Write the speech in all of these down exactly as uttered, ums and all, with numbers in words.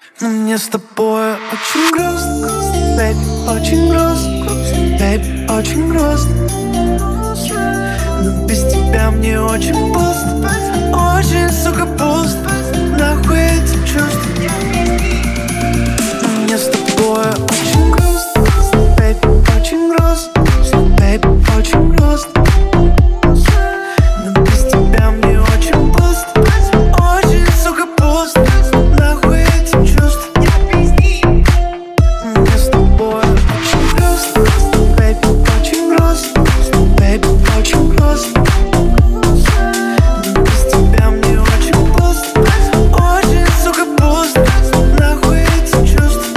Но мне с тобой очень грустно, baby, очень грустно, baby, очень грустно. Но без тебя мне очень пусто, очень, сука, пусто. Нахуй эти чувства. Но мне с тобой очень грустно, baby, очень грустно, baby, очень грустно. Но без тебя мне очень пусто, очень, сука, пусто. Нахуй эти чувства. Мне с тобой очень грустно, baby, очень грустно, baby, очень грустно. Но без тебя мне очень пусто, очень, сука, пусто. Нахуй эти чувства.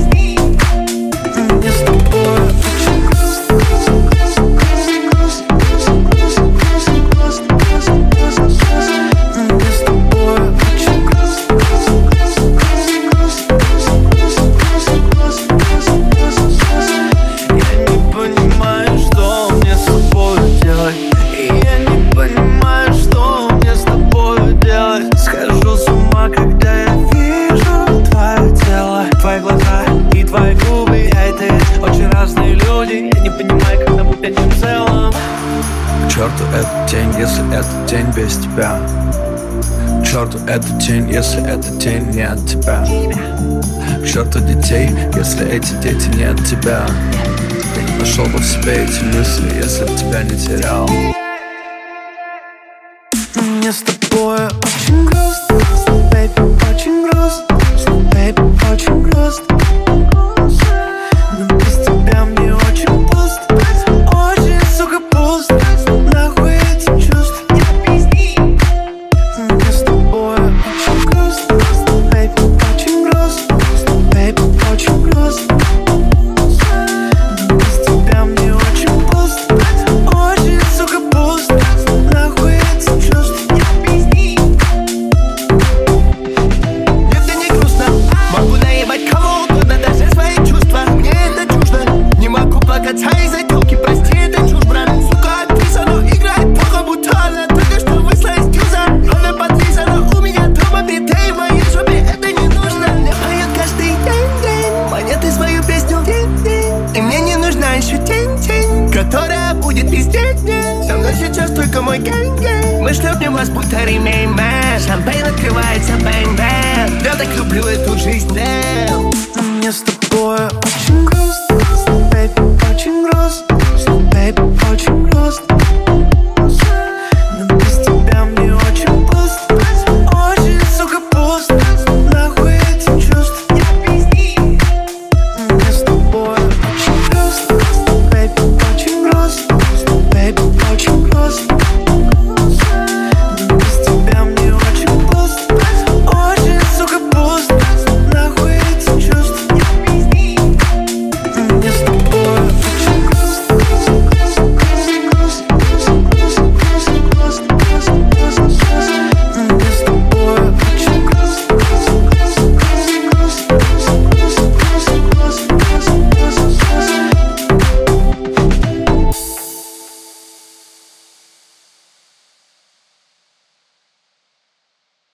Мне с тобой очень грустно, грустно, грустно, грустно, грустно, грустно, грустно, грустно, грустно. Мне с тобой очень грустно, грустно, грустно, грустно, грустно, грустно, грустно, грустно, грустно. Я не понимаю, что мне с тобой делать. И я не понимаю, что мне с тобой делать. Схожу с ума, когда я вижу твое тело, твои глаза и твои губы. Я и ты очень разные люди. Я не понимаю, как нам быть одним целым. К черту эту тень, если это тень без тебя. К черту эту тень, если эта тень не от тебя. К черту детей, если эти дети не от тебя. Я не нашел бы в себе эти мысли, если б тебя не терял. Мне с тобой очень грустно, baby, очень грустно, baby, очень грустно. Но без тебя мне очень пусто, очень, сука, пусто. Нахуй эти чувства. Мне с тобой очень грустно, baby, очень грустно, baby, очень грустно. Но без тебя мне очень пусто, очень, сука, пусто. Нахуй эти чувства. Мне это не грустно, могу наебать кого угодно, даже свои чувства. Мне это чуждо, не могу плакаться из-за тёлки, прости, это чушь, брат. Сука, актриса, но играет плохо, будто она только что вышла из дюза. Ровно подлизана, у меня дома биты, в моей жопе это не нужно. Мне поет каждый день, день, монеты свою песню, день, день. И мне не нужна еще тень, тень, которая будет везде, день. Со мной сейчас только мой гэнг-гэнг. Мы шлепнем вас, будто ремень, мэн. Шампейн открывается, бэнг-бэнг. Я так люблю эту жизнь, damn. Мне с тобой